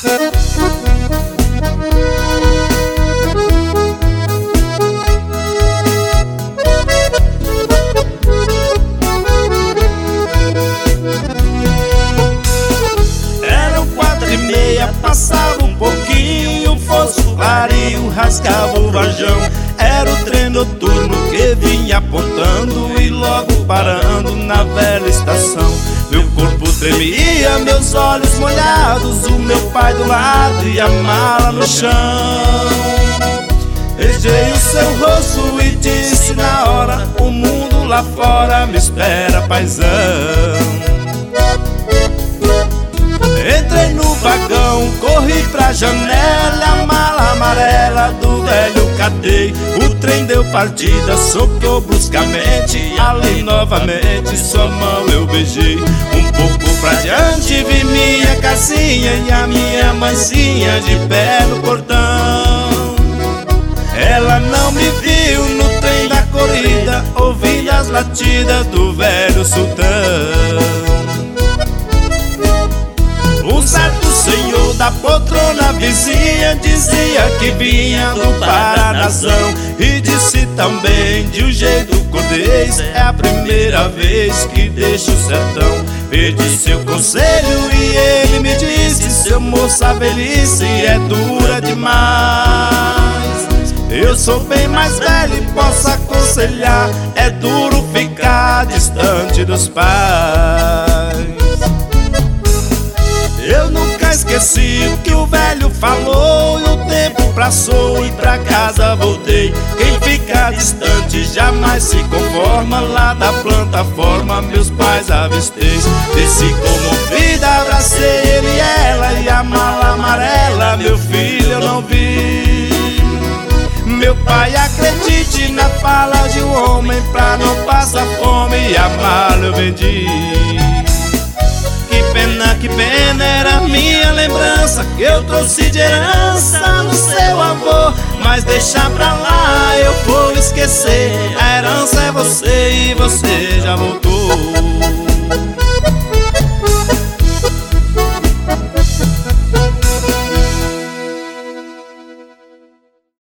Eram 4h30, passava um pouquinho, o fosco clarinho rasgava o varjão. Era o trem noturno que vinha apontando e logo parando na velha estação. Meu corpo tremia, meus olhos molhados, o meu pai do lado e a mala no chão. Beijei o seu rosto e disse na hora: o mundo lá fora me espera, paizão. Entrei no vagão, corri pra janela, a mala amarela do velho catei. O trem deu partida, soltou bruscamente, ali novamente sua mão eu beijei. Um pouco pra diante vi minha casinha e a minha mãezinha de pé no portão. Ela não me viu no trem da corrida, ouvindo as latidas do velho sultão. Um certo senhor da poltrona vizinha dizia que vinha do Paranazão e disse também de um jeito cortês: é a primeira vez que deixo o sertão. Pedi seu conselho e ele me disse: seu moço, a velhice é dura demais. Eu sou bem mais velho e posso aconselhar: é duro ficar distante dos pais. Eu nunca esqueci o que o velho falou, e o tempo passou e pra casa voltei. Quem fica distante jamais se conforma, lá da plataforma meus pais avistei. Desci comovida, abracei ele e ela, e a mala amarela, meu filho, eu não vi. Meu pai, acredite na fala de um homem, pra não passar fome, e a mala eu vendi. Que pena, era minha lembrança que eu trouxe de herança no seu avô. Mas deixa pra lá, eu vou esquecer, a herança é você e você já voltou.